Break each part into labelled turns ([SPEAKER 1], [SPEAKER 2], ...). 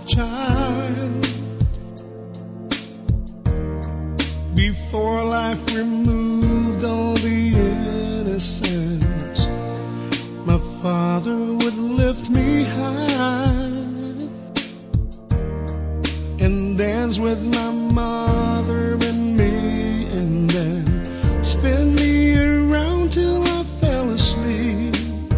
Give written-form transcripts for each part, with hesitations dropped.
[SPEAKER 1] child. Before life removed all the innocence, my father would lift me high and dance with my mother and me, and then spin me around till I fell asleep.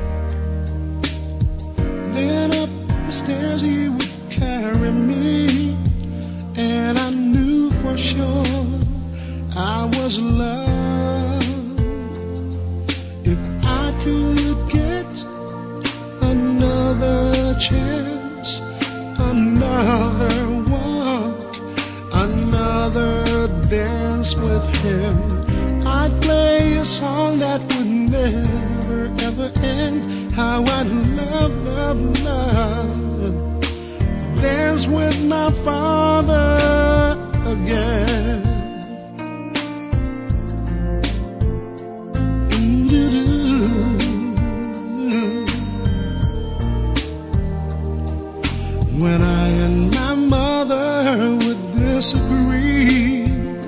[SPEAKER 1] Then up the stairs he would carry me, and I knew for sure I was loved. If I could get another chance, another walk, another dance with him, I'd play a song that would never ever end. How I'd love, love, love to dance with my father again. When I and my mother would disagree,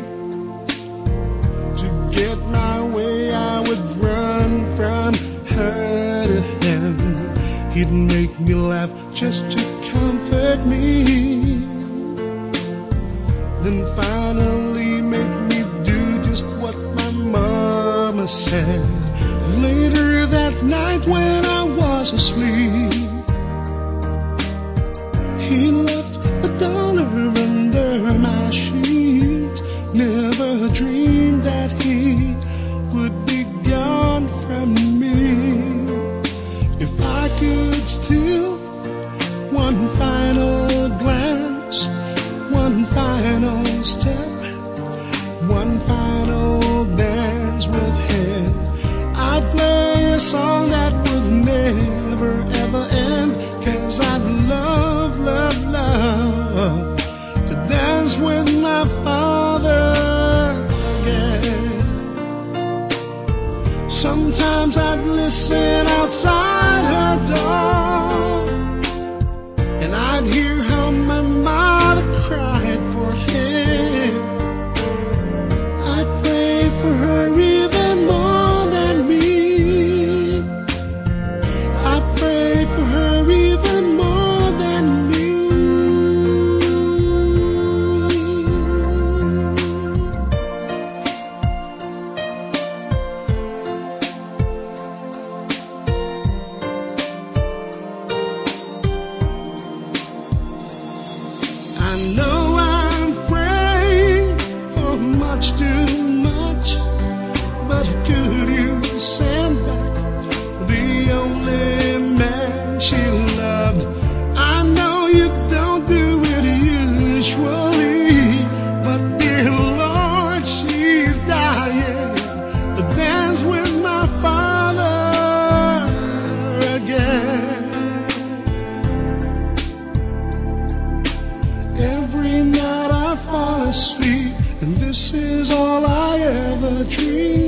[SPEAKER 1] to get my way I would run from her to him. He'd make me laugh just to comfort me, then finally make me do just what my mama said. Later that night when I was asleep, he left $1 under my sheet. Never dreamed that he would be gone from me. If I could steal one final glance, one final step, one final dance with him, I'd play a song that would never ever end. 'Cause I'd love, love, love to dance with my father again. Sometimes I'd listen outside her door, and I'd hear how my mother cried for him. I'd pray for her even more than me. I pray for her even more than me. I know I'm praying for much too much, but could you send back the only man she loved? I know you don't do it usually, but dear Lord, she's dying to dance with my father again. Every night I fall asleep, and this is all I ever dream.